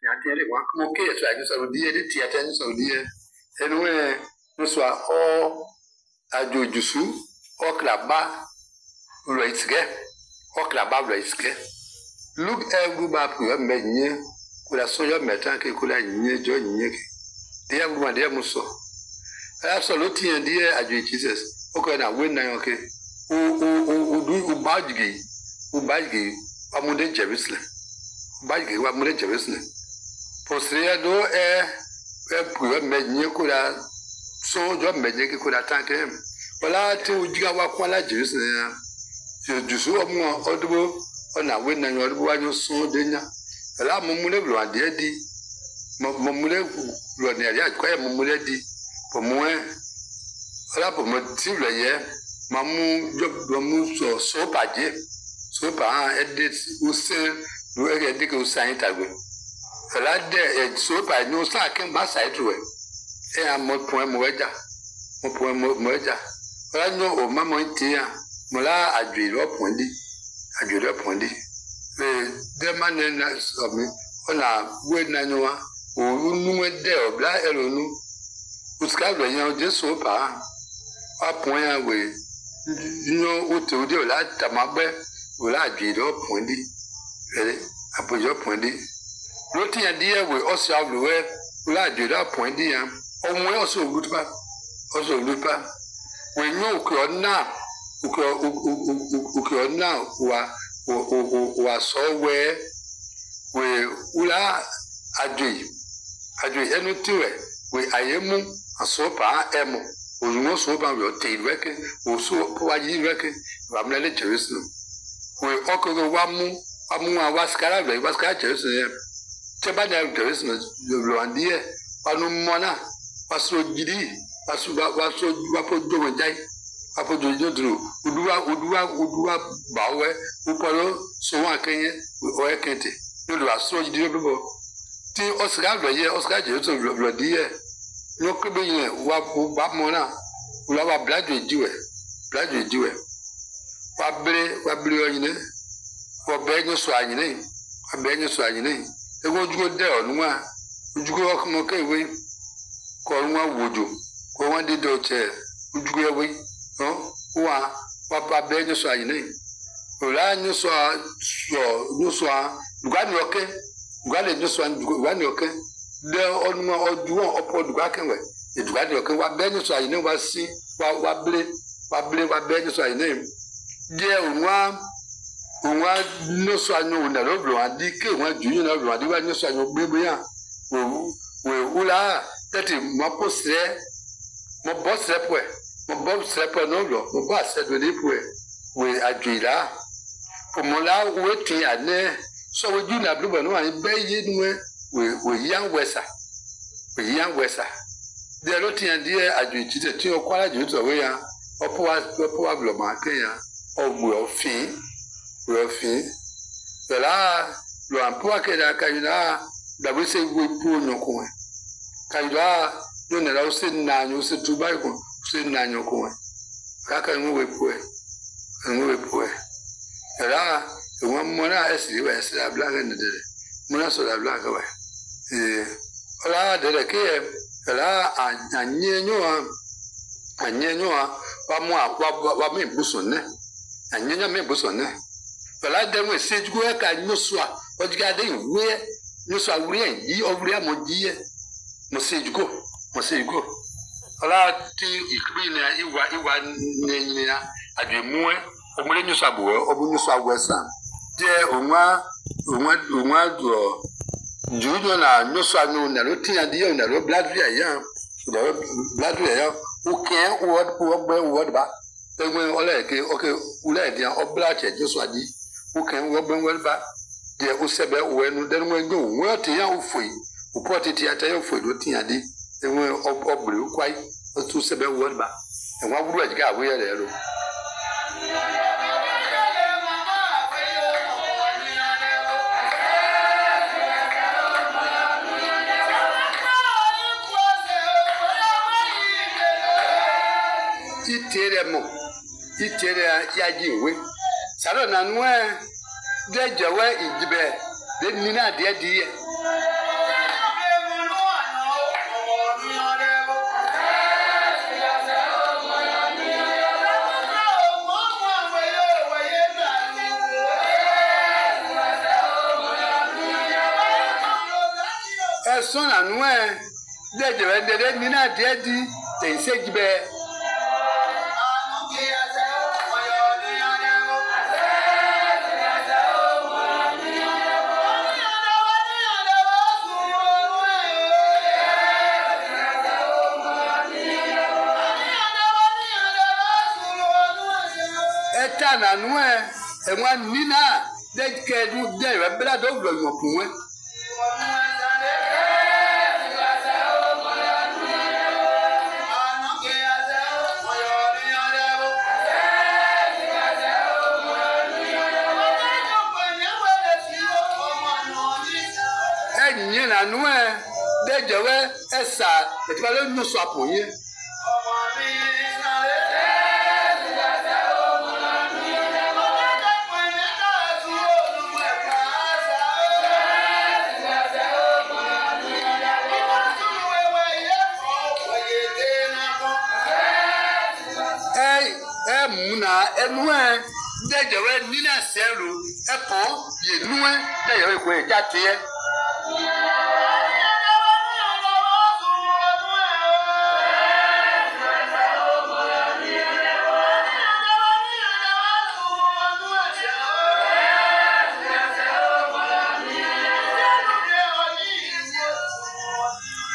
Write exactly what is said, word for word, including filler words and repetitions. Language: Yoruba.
tiere wa mo ke so ajo so die de tia tan so die enwe no so o ajo jusu o klaba loitge o klaba loitge look every map you me nye kula so yo metan ke kula nye jo nye ke dia gwa dia muso absolutely die ajo Jesus o ko na we na yo ke o o o du u bajgi u bajgi amude Jerusalem bajgi wa amude Jerusalem posria do e e pour me nye kula so jo me nye ke kula tanke wala ti ujiga wa kwala Jerusalem je jusu omo odubo ona we na yo odubo wa nyo so denya la mumule blo ade di mumule blo ne ya kwa mumule di po mo wala po mo ti blo ye mamu jo mu so so paje so pa edit usen do e de ke usan tagwe wala de so pa no sa ken ba sa etwe e a mo point mo eja mo point mo eja wala no o mama ti ya mo la adwi lo point di adwi lo point di le de manena so mi ona we na nwa o nu de obla elonu uska lo yan je so pa a point ya we no o te o de la tamagbe o la adwi lo point di ele apojo point di lo ti ya die we o se avlo we o la adwi lo point di ya o mo o so gutpa o so gutpa we nyo ko na ko ko na wa wa so we we ula adwi adwi enu tiwe we ayemu asopa emo ojumo so ba we te weke o so wa yi weke wa mle Jerusalem we okoro wa mu amu wa skara we wa skara Jerusalem te ba na Jerusalem lo andie anu mona paso gidi paso wa so wa po do jai apo do jodru uduwa uduwa uduwa bawe upolo so wa kenye o ekete no do aso gidi bebo ti osga lo ye osga je to lo die no kebe ye wa ba mona ula wa bladu diwe bladu diwe wa bre wa bre oyine wa benyo so anyine wa benyo so anyine e go jugo de onwa jugo okmo ke we ko nwa wojo ko wa de do che jugo ye we no wa wa ba benyo so anyine ula nyu so so nyu so duga ni oke duga le nyu so duga ni oke de onwa oduwo opo duga kenwe e duga ni oke wa benyo so anyine wa si wa wa ble wa ble wa benyo so anyine de onwa onwa no so anyo na lo blo adi ke wa juyu na blo adi wa nyu so anyo gbegbe ya we we ula tati mo posre mo bosre pwe mo bosre pwe no lo mo ba se do ni pwe we adwira po mo la we ti ane so we ju na blo no an be yi nu we we yan wesa we yan wesa de lo ti an die adwi ti te ti o kwara ju to we ya opo wa opo wa blo ma ke ya ogbo ofin we ofin la lo an po ke da ka ina da we se we po nyoko ka ida yo ne la o se na nyu se tu ba ko se na nyoko ka ka nwe we po nwe we po la won mo na esi we esi la blague ne de mo na so la blague we eh ola de de ke la anyenyo anyenyo wa mo akwa wa me buso ne anyenya me buso ne la de we se jugo e ka nyosua o jiga de we nyosua wuri yi o wuri amoji mo se jugo mo se jugo ola ti ikbi na iwa iwa ne nyina adwemu o mo le nyosua bo o bu nyosua wesa je onwa onwa onwa do jujo na nyosua no na lo ti ade na lo blood via ya na lo blood via ya o ken o o gbe o ba egbe ole ke okay ule dia o blood che nyosua di o ken o gbe wel ba de o sebe o enu den mo ngo wo ti ya o foi o poti ti ata ya foi do ti ade enwe o bri kwai o tu sebe wel ba enwa buru ajiga we ya le ro itere mo itere ya ji we saro na nwe de jewe ijibe de nina de die son na noe de je de de ni na de di te se jibe eta na noe e wa ni na de ke du de re bla do lo yo kun Nye na noe de jewe esa e ti ba le nu so apoye eh eh muna enue de jewe ni na seru e po ye nuwe de jewe ko e jate